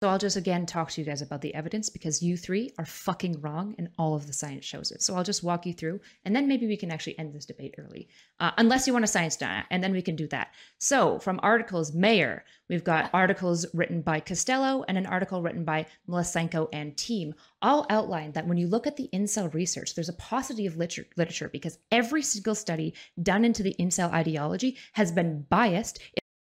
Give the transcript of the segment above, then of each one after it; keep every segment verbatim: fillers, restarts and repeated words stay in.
So I'll just again talk to you guys about the evidence because you three are fucking wrong and all of the science shows it. So I'll just walk you through and then maybe we can actually end this debate early. Uh, unless you want a science data, and then we can do that. So from articles, Mayer, we've got articles written by Costello and an article written by Milenko and team, all outline that when you look at the incel research, there's a paucity of literature, literature because every single study done into the incel ideology has been biased.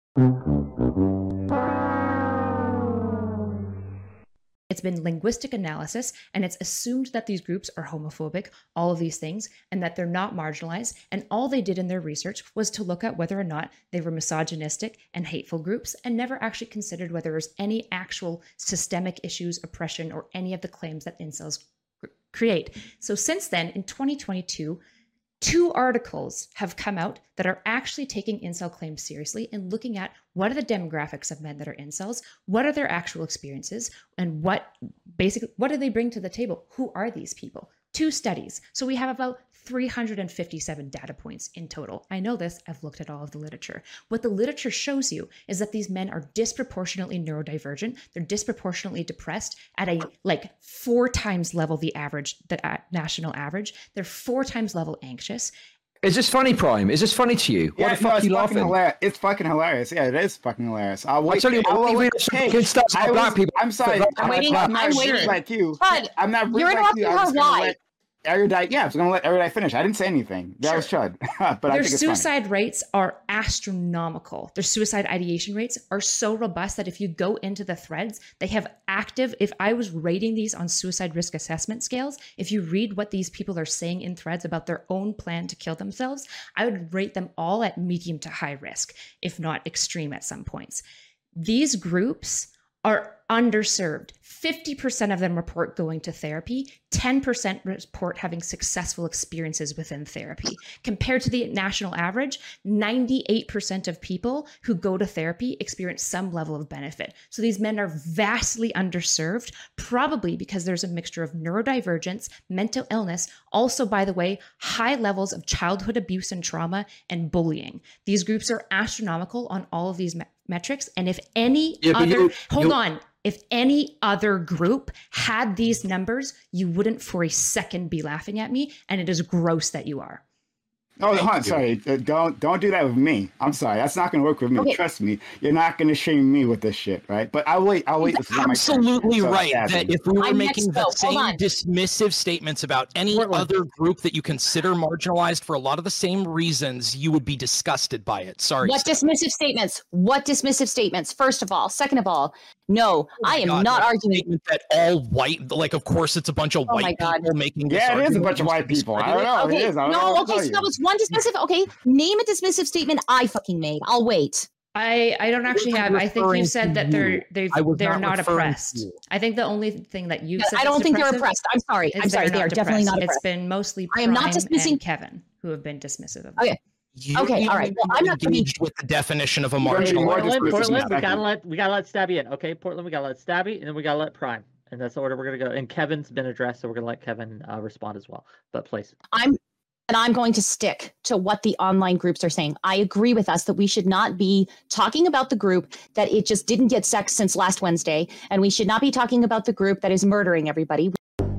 It's been linguistic analysis, and it's assumed that these groups are homophobic, all of these things, and that they're not marginalized. And all they did in their research was to look at whether or not they were misogynistic and hateful groups, and never actually considered whether there's any actual systemic issues, oppression, or any of the claims that incels create. So since then, in twenty twenty-two, two articles have come out that are actually taking incel claims seriously and looking at what are the demographics of men that are incels, what are their actual experiences, and what basically, what do they bring to the table? Who are these people? Two studies. So we have about three hundred fifty-seven data points in total. I know this, I've looked at all of the literature. What the literature shows you is that these men are disproportionately neurodivergent. They're disproportionately depressed at a like four times level the average, the uh, national average. They're four times level anxious. Is this funny, Prime? Is this funny to you? Yeah, What the no, fuck are it's you fucking laughing? hilarious. It's fucking hilarious. Yeah, it is fucking hilarious. I'll wait. I tell you what, I will we wait. read some Hey, good stuff I about was- black people. I'm sorry. I'm I'm waiting, not I'm rude waiting. like you. Chud, I'm not rude you're like interrupting you. I'm her. just gonna Why? let Erudite, yeah, I was gonna let Erudite finish. I didn't say anything. That was Chud. But I Their think it's suicide funny. rates are astronomical. Their suicide ideation rates are so robust that if you go into the threads, they have active, if I was rating these on suicide risk assessment scales, if you read what these people are saying in threads about their own plan to kill themselves, I would rate them all at medium to high risk, if not extreme at some points. These groups are underserved. fifty percent of them report going to therapy. ten percent report having successful experiences within therapy. Compared to the national average, ninety-eight percent of people who go to therapy experience some level of benefit. So these men are vastly underserved, probably because there's a mixture of neurodivergence, mental illness, also, by the way, high levels of childhood abuse and trauma, and bullying. These groups are astronomical on all of these me- metrics. And if any Yeah, but other, you- hold you- on, if any other group had these numbers, you wouldn't for a second be laughing at me. And it is gross that you are. Oh, hold on, sorry. Uh, Don't don't do that with me. I'm sorry. That's not gonna work with me. Okay. Trust me. You're not gonna shame me with this shit, right? But I'll wait. I'll wait. This is not my turn. Absolutely So, right. Gabby. That if we were I'm making next, the though. Hold same on. dismissive statements about any Portland. other group that you consider marginalized for a lot of the same reasons, you would be disgusted by it. Sorry. What dismissive statements? What dismissive statements? First of all. Second of all, no, I am God, not that arguing. statement that all white, like, of course, it's a bunch of Oh my white God. people making this Yeah, it is a argument bunch of white against people. I discredit don't it. know. Okay, It is. I don't know no, what to okay, tell so that you. was one dismissive. Okay, name a dismissive statement I fucking made. I'll wait. I, I don't actually wasn't have. I think you referring said to that you. they're they've, I was they're not not referring to oppressed. you. I think the only thing that you've said I don't that's think they're depressive oppressed. I'm sorry. is I'm that sorry. they're They not are definitely depressed. not It's oppressed. been mostly I am not Prime dismissing- and Kevin who have been dismissive of Okay. it. You Okay, all right. Well, I'm not gonna be- engaged with the definition of a You're gonna be marginalized. more Portland, dismissive Portland, now. we gotta Thank you. let we gotta let Stabby in. Okay, Portland, we gotta let Stabby, and then we gotta let Prime, and that's the order we're gonna go. And Kevin's been addressed, so we're gonna let Kevin uh, respond as well. But please, I'm and I'm going to stick to what the online groups are saying. I agree with us that we should not be talking about the group that it just didn't get sex since last Wednesday, and we should not be talking about the group that is murdering everybody.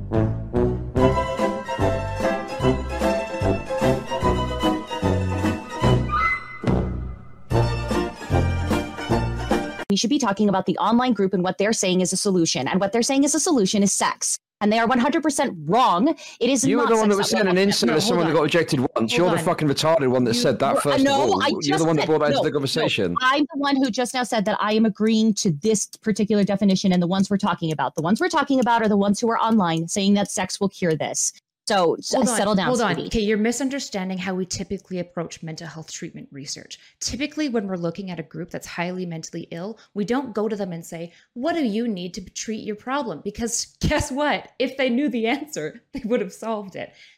We should be talking about the online group and what they're saying is a solution. And what they're saying is a solution is sex. And they are one hundred percent wrong. It is You were not the one that sex was that saying an will- insult No, as someone hold that on. got ejected once. Hold You're the on. fucking retarded one that You- said that Well, first no, of all. I You're just the one that said- brought that no, into the no. conversation. I'm the one who just now said that I am agreeing to this particular definition and the ones we're talking about. The ones we're talking about are the ones who are online saying that sex will cure this. So s- Hold on, settle down, Hold on. sweetie. Okay, you're misunderstanding how we typically approach mental health treatment research. Typically, when we're looking at a group that's highly mentally ill, we don't go to them and say, what do you need to treat your problem? Because guess what? If they knew the answer, they would have solved it.